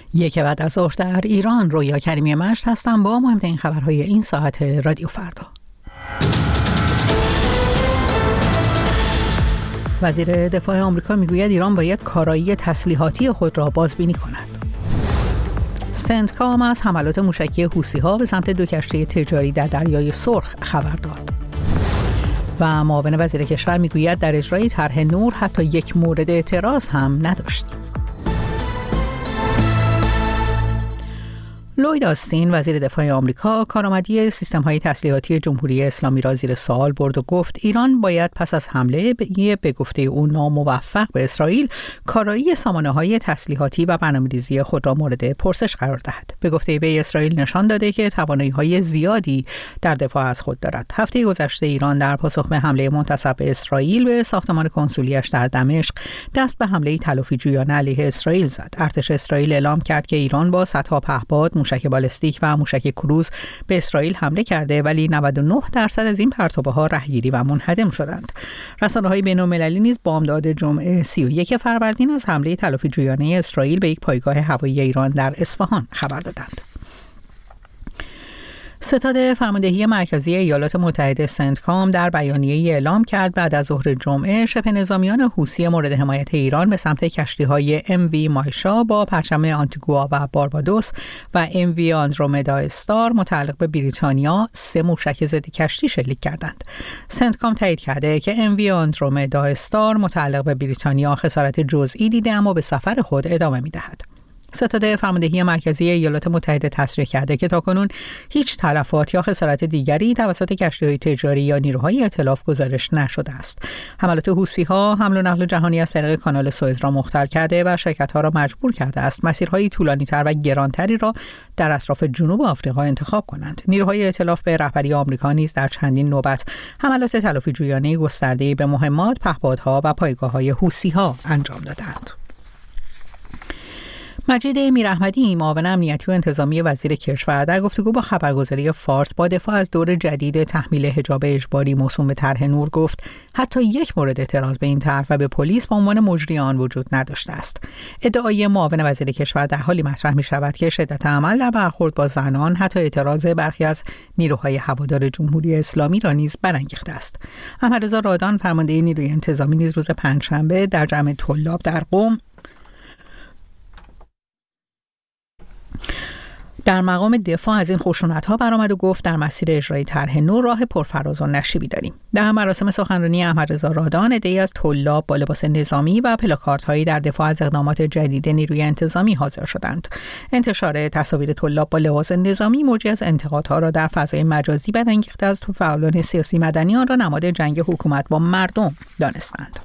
یک بعد از ظهر در ایران. رویا کریمی مشت هستم با مهمترین خبرهای این ساعت رادیو فردا. وزیر دفاع آمریکا میگوید ایران باید کارایی تسلیحاتی خود را بازبینی کند. سنتکام از حملات موشکی حوثی‌ها به سمت 2 کشتی تجاری در دریای سرخ خبر داد. و معاون وزیر کشور میگوید در اجرای طرح نور حتی یک مورد اعتراض هم نداشتیم. لوید آستین وزیر دفاع آمریکا کارآمدی سیستم‌های تسلیحاتی جمهوری اسلامی را زیر سوال برد و گفت ایران باید پس از حمله به گفته او ناموفق به اسرائیل کارایی سامانه‌های تسلیحاتی و برنامه‌ریزی خود را مورد پرسش قرار دهد. به گفته وی اسرائیل نشان داده که توانایی‌های زیادی در دفاع از خود دارد. هفته گذشته ایران در پاسخ به حمله منتصب به اسرائیل به ساختمان کنسولیش در دمشق دست به حمله تلافی‌جویانه علیه اسرائیل زد. ارتش اسرائیل اعلام کرد که ایران با صدها پهپاد، موشک بالستیک و موشک کروز به اسرائیل حمله کرده، ولی 99% از این پرتابه‌ها رهگیری و منهدم شدند. رسانه‌های بین‌المللی نیز بامداد جمعه 31 فروردین از حمله تلافی‌جویانه اسرائیل به یک پایگاه هوایی ایران در اصفهان خبر دادند. ستاد فرماندهی مرکزی ایالات متحده سنتکام در بیانیه‌ای اعلام کرد بعد از ظهر جمعه شبه نظامیان حوثی مورد حمایت ایران به سمت کشتی‌های MV مایشا با پرچم آنتیگوا و باربادوس و MV آندرومدا استار متعلق به بریتانیا 3 موشک ضد کشتی شلیک کردند. سنتکام تایید کرده که MV آندرومدا استار متعلق به بریتانیا خسارت جزئی دیده اما به سفر خود ادامه می‌دهد. ستاد فرماندهی مرکزی ایالات متحده تصریح کرده که تاکنون هیچ تلفات یا خسارت دیگری توسط کشتی‌های تجاری یا نیروهای ائتلاف گزارش نشده است. حملات حوثی‌ها حمل و نقل جهانی از طریق کانال سوئز را مختل کرده و شرکت‌ها را مجبور کرده است مسیرهای طولانی‌تر و گرانتری را در اطراف جنوب آفریقا انتخاب کنند. نیروهای ائتلاف به رهبری آمریکا نیز در چندین نوبت حملات تلافی‌جویانه گسترده‌ای به مهمات، پهپادها و پایگاه‌های حوثی‌ها انجام دادند. مجید میراحمدی معاون امنیتی و انتظامی وزیر کشور در گفتگو با خبرگزاری فارس با دفاع از دور جدید تحمیل حجاب اجباری موسوم به طرح نور گفت حتی یک مورد اعتراض به این طرح و به پلیس به عنوان مجری آن وجود نداشته است. ادعای معاون وزیر کشور در حالی مطرح می شود که شدت عمل در برخورد با زنان حتی اعتراض برخی از نیروهای هوادار جمهوری اسلامی را نیز برانگیخته است. احمدرضا رادان فرمانده نیروی انتظامی نیز روز پنجشنبه در جمع طلاب در قم در مقام دفاع از این خشونت‌ها برآمد و گفت در مسیر اجرای طرح نور راه پرفراز و نشیبی داریم. در مراسم سخنرانی احمدرضا رادان عده‌ای از طلاب با لباس نظامی و پلاکاردهایی در دفاع از اقدامات جدید نیروی انتظامی حاضر شدند. انتشار تصاویر طلاب با لباس نظامی موجی از انتقادها را در فضای مجازی برانگیخته است و فعالان سیاسی مدنی آن را نماد جنگ حکومت با مردم دانستند.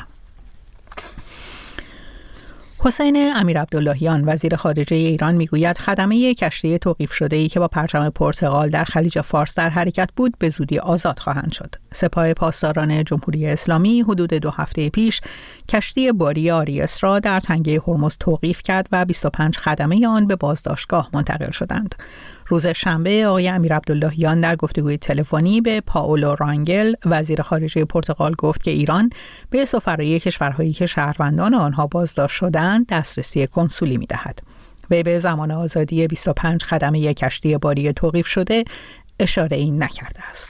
حسین امیرعبداللهیان وزیر خارجه ایران میگوید خدمه کشتی توقیف شده‌ای که با پرچم پرتغال در خلیج فارس در حرکت بود به زودی آزاد خواهند شد. سپاه پاسداران جمهوری اسلامی حدود 2 هفته پیش کشتی باری آریس را در تنگه هرمز توقیف کرد و 25 خدمه آن به بازداشتگاه منتقل شدند. روز شنبه آقای امیرعبداللهیان در گفتگوی تلفنی به پائولو رانگل وزیر خارجه پرتغال گفت که ایران به سفرای کشورهایی که شهروندان آنها بازداشت شدند دسترسی کنسولی می‌دهد. وی به زمان آزادی 25 خدمه کشتی باری توقیف شده اشاره‌ای نکرده است.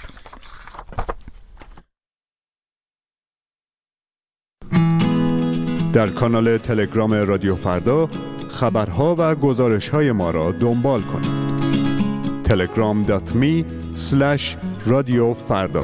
در کانال تلگرام رادیو فردا خبرها و گزارش‌های ما را دنبال کنید. telegram.me/radiofarda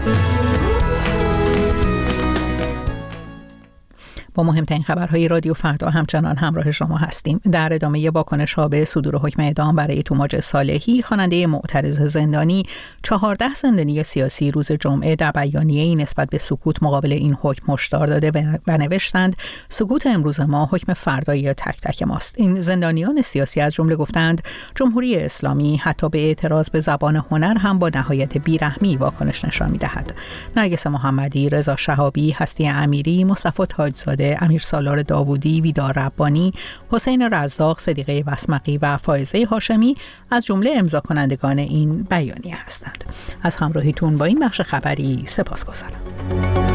با مهمترین خبرهای رادیو فردا همچنان همراه شما هستیم. در ادامه واکنش‌ها به صدور حکم اعدام برای توماج صالحی، خواننده معترض زندانی، 14 زندانی سیاسی روز جمعه در بیانیه‌ای نسبت به سکوت مقابل این حکم هشدار داده و نوشتند سکوت امروز ما حکم فردای تک تک ماست. این زندانیان سیاسی از جمله گفتند جمهوری اسلامی حتی به اعتراض به زبان هنر هم با نهایت بیرحمی واکنش نشان می‌دهد. نرگس محمدی، رضا شهابی، هستی امیری، مصطفی تاجزاده، امیرسالار داوودی، ویدار ربانی، حسین رزاق، صدیقه وسمقی و فائزه هاشمی از جمله امضا کنندگان این بیانیه هستند. از همراهیتون با این بخش خبری سپاسگزارم.